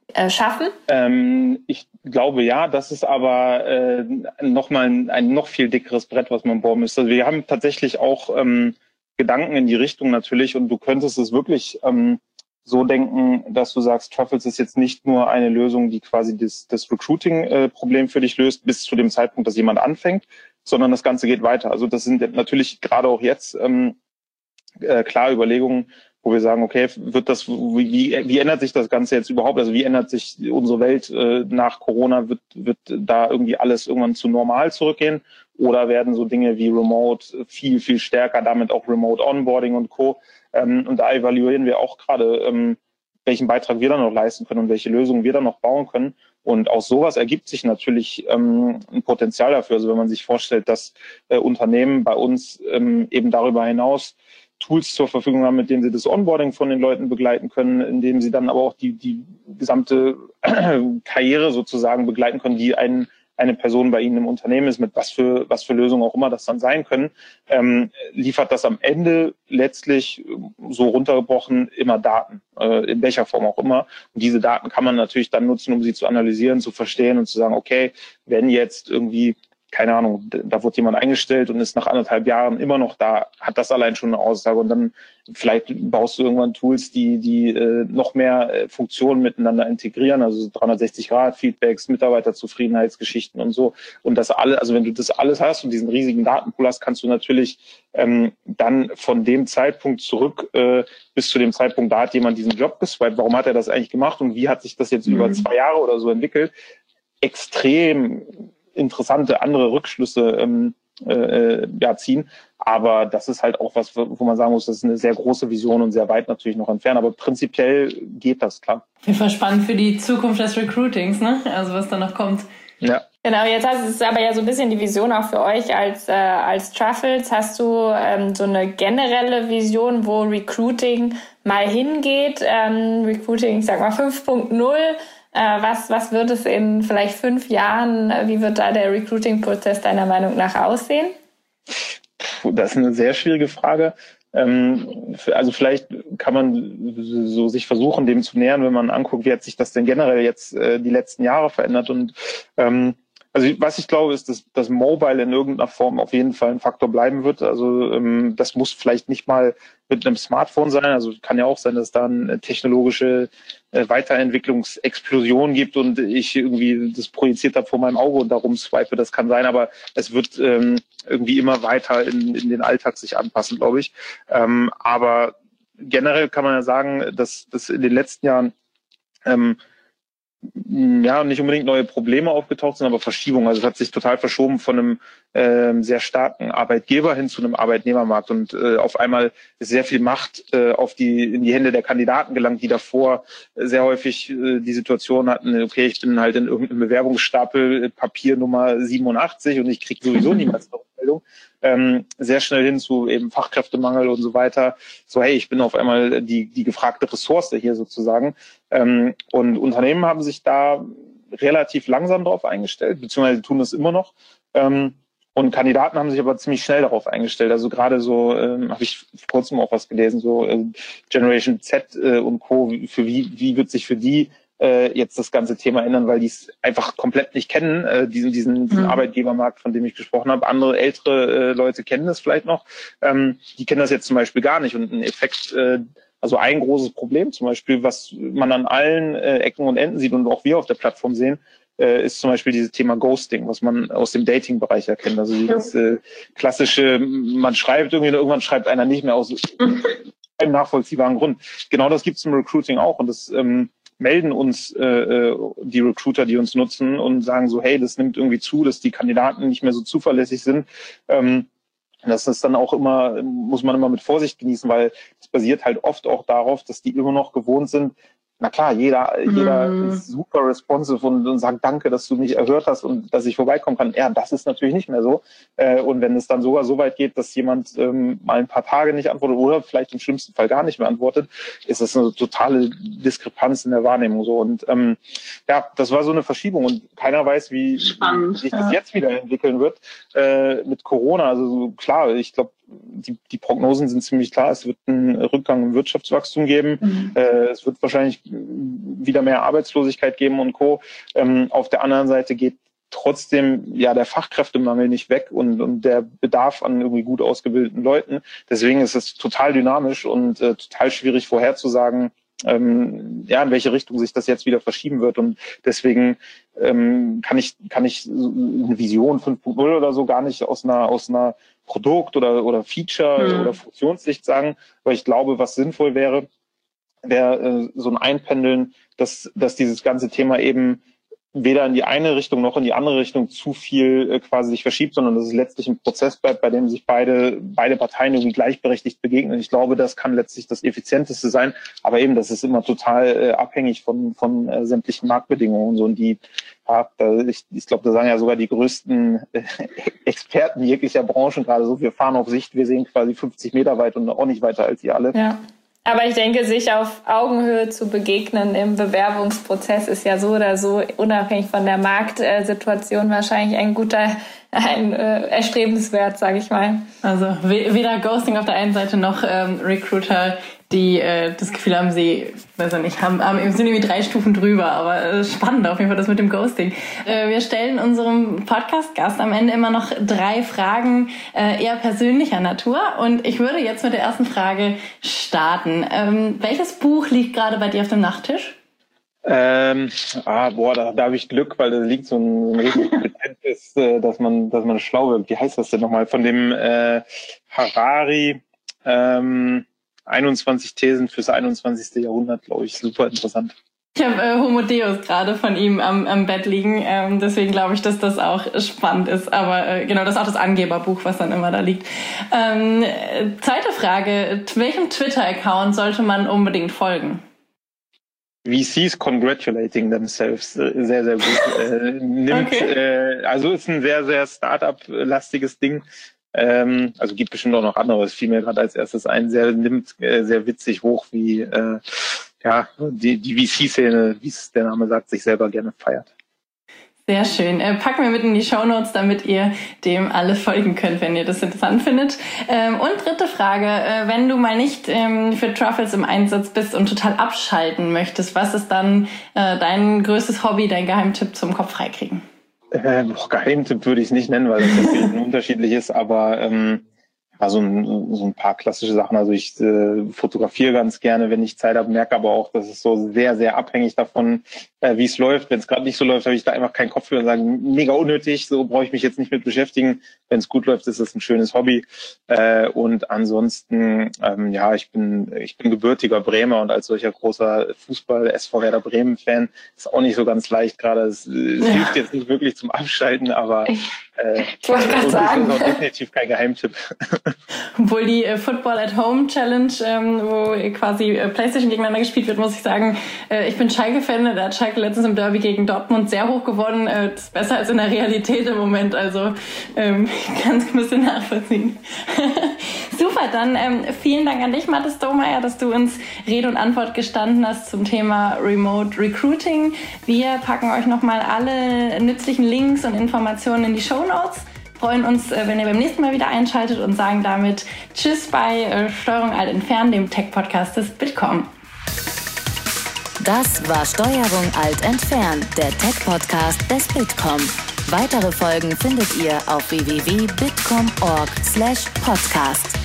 äh, schaffen? Ähm, ich glaube ja, das ist aber äh, nochmal ein, ein noch viel dickeres Brett, was man bohren müsste. Also wir haben tatsächlich auch ähm, Gedanken in die Richtung natürlich und du könntest es wirklich ähm, so denken, dass du sagst, Truffles ist jetzt nicht nur eine Lösung, die quasi das, das Recruiting-Problem äh, für dich löst, bis zu dem Zeitpunkt, dass jemand anfängt, sondern das Ganze geht weiter. Also das sind natürlich gerade auch jetzt ähm, äh, klar Überlegungen, wo wir sagen, okay, wird das, wie, wie ändert sich das Ganze jetzt überhaupt? Also wie ändert sich unsere Welt äh, nach Corona? Wird, wird da irgendwie alles irgendwann zu normal zurückgehen? Oder werden so Dinge wie Remote viel, viel stärker, damit auch Remote Onboarding und Co. Ähm, und da evaluieren wir auch gerade, ähm, welchen Beitrag wir da noch leisten können und welche Lösungen wir da noch bauen können. Und aus sowas ergibt sich natürlich ähm, ein Potenzial dafür. Also wenn man sich vorstellt, dass äh, Unternehmen bei uns ähm, eben darüber hinaus Tools zur Verfügung haben, mit denen sie das Onboarding von den Leuten begleiten können, indem sie dann aber auch die, die gesamte Karriere sozusagen begleiten können, die ein, eine Person bei ihnen im Unternehmen ist, mit was für, was für Lösungen auch immer das dann sein können, ähm, liefert das am Ende letztlich so runtergebrochen immer Daten, äh, in welcher Form auch immer. Und diese Daten kann man natürlich dann nutzen, um sie zu analysieren, zu verstehen und zu sagen, okay, wenn jetzt irgendwie keine Ahnung, da wurde jemand eingestellt und ist nach anderthalb Jahren immer noch da, hat das allein schon eine Aussage. Und dann vielleicht baust du irgendwann Tools, die die äh, noch mehr äh, Funktionen miteinander integrieren, also dreihundertsechzig Grad Feedbacks, Mitarbeiterzufriedenheitsgeschichten und so. Und das alle, also wenn du das alles hast und diesen riesigen Datenpool hast, kannst du natürlich ähm, dann von dem Zeitpunkt zurück äh, bis zu dem Zeitpunkt, da hat jemand diesen Job geswiped, warum hat er das eigentlich gemacht und wie hat sich das jetzt mhm. über zwei Jahre oder so entwickelt, extrem interessante andere Rückschlüsse ähm, äh, ja, ziehen. Aber das ist halt auch was, wo man sagen muss, das ist eine sehr große Vision und sehr weit natürlich noch entfernt. Aber prinzipiell geht das, klar. Auf jeden Fall spannend für die Zukunft des Recruitings, ne? Also was da noch kommt. Ja. Genau, jetzt hast es aber ja so ein bisschen die Vision auch für euch als äh, als Truffles. Hast du ähm, so eine generelle Vision, wo Recruiting mal hingeht? Ähm, Recruiting, ich sag mal fünf Punkt null. Was, was wird es in vielleicht fünf Jahren, wie wird da der Recruiting-Prozess deiner Meinung nach aussehen? Das ist eine sehr schwierige Frage. Also vielleicht kann man so sich versuchen, dem zu nähern, wenn man anguckt, wie hat sich das denn generell jetzt die letzten Jahre verändert. Und also was ich glaube, ist, dass das Mobile in irgendeiner Form auf jeden Fall ein Faktor bleiben wird. Also das muss vielleicht nicht mal mit einem Smartphone sein. Also kann ja auch sein, dass da eine technologische Weiterentwicklungsexplosion gibt und ich irgendwie das projiziert habe vor meinem Auge und darum swipe. Das kann sein, aber es wird ähm, irgendwie immer weiter in, in den Alltag sich anpassen, glaube ich. Ähm, aber generell kann man ja sagen, dass, dass in den letzten Jahren ähm, ja, nicht unbedingt neue Probleme aufgetaucht sind, aber Verschiebungen. Also es hat sich total verschoben von einem äh, sehr starken Arbeitgeber hin zu einem Arbeitnehmermarkt und äh, auf einmal ist sehr viel Macht äh, auf die in die Hände der Kandidaten gelangt, die davor sehr häufig äh, die Situation hatten, okay, ich bin halt in irgendeinem Bewerbungsstapel Papier Nummer siebenundachtzig und ich kriege sowieso niemals eine Rückmeldung. Ähm, sehr schnell hin zu eben Fachkräftemangel und so weiter. So, hey, ich bin auf einmal die die gefragte Ressource hier sozusagen. Ähm, und Unternehmen haben sich da relativ langsam darauf eingestellt, beziehungsweise tun das immer noch. Ähm, und Kandidaten haben sich aber ziemlich schnell darauf eingestellt. Also gerade so, ähm, habe ich vor kurzem auch was gelesen, so äh, Generation Z äh, und Co. Für wie wie wird sich für die äh, jetzt das ganze Thema ändern, weil die es einfach komplett nicht kennen, äh, diesen diesen, diesen mhm. Arbeitgebermarkt, von dem ich gesprochen habe. Andere ältere äh, Leute kennen das vielleicht noch. Ähm, die kennen das jetzt zum Beispiel gar nicht. Und ein Effekt, äh, also ein großes Problem zum Beispiel, was man an allen äh, Ecken und Enden sieht und auch wir auf der Plattform sehen, äh, ist zum Beispiel dieses Thema Ghosting, was man aus dem Dating-Bereich erkennt. Also dieses äh, klassische, man schreibt irgendwie, irgendwann schreibt einer nicht mehr aus einem nachvollziehbaren Grund. Genau das gibt es im Recruiting auch und das ähm, melden uns äh, die Recruiter, die uns nutzen und sagen so, hey, das nimmt irgendwie zu, dass die Kandidaten nicht mehr so zuverlässig sind. Ähm, das ist dann auch immer, muss man immer mit Vorsicht genießen, weil es basiert halt oft auch darauf, dass die immer noch gewohnt sind, na klar, jeder, mm. jeder ist super responsive und, und sagt danke, dass du mich erhört hast und dass ich vorbeikommen kann. Ja, das ist natürlich nicht mehr so. Äh, und wenn es dann sogar so weit geht, dass jemand ähm, mal ein paar Tage nicht antwortet oder vielleicht im schlimmsten Fall gar nicht mehr antwortet, ist das eine totale Diskrepanz in der Wahrnehmung so. Und ähm, ja, das war so eine Verschiebung und keiner weiß, wie, wie sich das ja. jetzt wieder entwickeln wird äh, mit Corona. Also so, klar, ich glaube, die, die Prognosen sind ziemlich klar. Es wird einen Rückgang im Wirtschaftswachstum geben. Mhm. Äh, es wird wahrscheinlich wieder mehr Arbeitslosigkeit geben und Co. Ähm, auf der anderen Seite geht trotzdem ja der Fachkräftemangel nicht weg und, und der Bedarf an irgendwie gut ausgebildeten Leuten. Deswegen ist es total dynamisch und äh, total schwierig vorherzusagen, ähm, ja, in welche Richtung sich das jetzt wieder verschieben wird. Und deswegen ähm, kann ich kann ich eine Vision fünf Punkt null oder so gar nicht aus einer aus einer Produkt- oder oder Feature- mhm. oder Funktionssicht sagen, weil ich glaube, was sinnvoll wäre, wäre äh, so ein Einpendeln, dass dass dieses ganze Thema eben weder in die eine Richtung noch in die andere Richtung zu viel äh, quasi sich verschiebt, sondern dass es letztlich ein Prozess bleibt, bei dem sich beide beide Parteien irgendwie gleichberechtigt begegnen. Ich glaube, das kann letztlich das Effizienteste sein, aber eben, das ist immer total äh, abhängig von von äh, sämtlichen Marktbedingungen und so. Und die, ja, da, ich, ich glaube, da sagen ja sogar die größten äh, Experten jeglicher Branchen gerade so, wir fahren auf Sicht, wir sehen quasi fünfzig Meter weit und auch nicht weiter als ihr alle. Ja. Aber ich denke, sich auf Augenhöhe zu begegnen im Bewerbungsprozess ist ja so oder so, unabhängig von der Marktsituation, wahrscheinlich ein guter, ein äh, erstrebenswert, sage ich mal. Also weder Ghosting auf der einen Seite noch ähm, Recruiter, die äh, das Gefühl haben, sie, weiß ich nicht, haben, haben sind irgendwie drei Stufen drüber, aber äh, spannend auf jeden Fall das mit dem Ghosting. Äh, wir stellen unserem Podcast-Gast am Ende immer noch drei Fragen äh, eher persönlicher Natur und ich würde jetzt mit der ersten Frage starten. Ähm, welches Buch liegt gerade bei dir auf dem Nachttisch? Ähm, ah, boah, da, da habe ich Glück, weil da liegt so ein, ein richtig Kompetenz, äh, dass man, dass man schlau wird. Wie heißt das denn nochmal? Von dem äh, Harari, ähm, einundzwanzig Thesen fürs einundzwanzigste Jahrhundert, glaube ich, super interessant. Ich habe äh, Homo Deus gerade von ihm am, am Bett liegen, ähm, deswegen glaube ich, dass das auch spannend ist. Aber äh, genau, das ist auch das Angeberbuch, was dann immer da liegt. Ähm, zweite Frage, welchem Twitter-Account sollte man unbedingt folgen? V Cs congratulating themselves, sehr, sehr gut. äh, nimmt, okay. äh, also ist ein sehr, sehr Startup-lastiges Ding. Ähm, also gibt bestimmt auch noch andere, es fiel mir gerade als erstes ein, sehr nimmt äh, sehr witzig hoch, wie äh, ja die, die V C-Szene, wie es der Name sagt, sich selber gerne feiert. Sehr schön. Äh, packen wir mit in die Shownotes, damit ihr dem alle folgen könnt, wenn ihr das interessant findet. Ähm, und dritte Frage, äh, wenn du mal nicht ähm, für Truffles im Einsatz bist und total abschalten möchtest, was ist dann äh, dein größtes Hobby, dein Geheimtipp zum Kopf freikriegen? Äh, boah, Geheimtipp würde ich es nicht nennen, weil das natürlich unterschiedlich ist, aber ähm, ja, so ein, so ein paar klassische Sachen. Also ich äh, fotografiere ganz gerne, wenn ich Zeit habe, merke aber auch, dass es so sehr, sehr abhängig davon, äh, wie es läuft. Wenn es gerade nicht so läuft, habe ich da einfach keinen Kopf für und sage, mega unnötig, so brauche ich mich jetzt nicht mit beschäftigen. Wenn es gut läuft, ist es ein schönes Hobby. Äh, und ansonsten, ähm, ja, ich bin ich bin gebürtiger Bremer und als solcher großer Fußball-S V Werder Bremen-Fan ist auch nicht so ganz leicht gerade. Es, es ja. hilft jetzt nicht wirklich zum Abschalten, aber äh, ich wollte gerade sagen, das ist auch definitiv kein Geheimtipp. Obwohl die äh, Football at Home Challenge, ähm, wo quasi äh, PlayStation gegeneinander gespielt wird, muss ich sagen, äh, ich bin Schalke-Fan, da hat Schalke letztens im Derby gegen Dortmund sehr hoch gewonnen. Äh, das ist besser als in der Realität im Moment, also ähm, ich kann es ein bisschen nachvollziehen. Super, dann ähm, vielen Dank an dich, Mathis Domeyer, dass du uns Rede und Antwort gestanden hast zum Thema Remote Recruiting. Wir packen euch nochmal alle nützlichen Links und Informationen in die Shownotes. Freuen uns, wenn ihr beim nächsten Mal wieder einschaltet und sagen damit Tschüss bei äh, Steuerung Alt Entfernen, dem Tech-Podcast des Bitkom. Das war Steuerung Alt Entfernen, der Tech-Podcast des Bitkom. Weitere Folgen findet ihr auf w w w punkt bitkom punkt org slash podcast.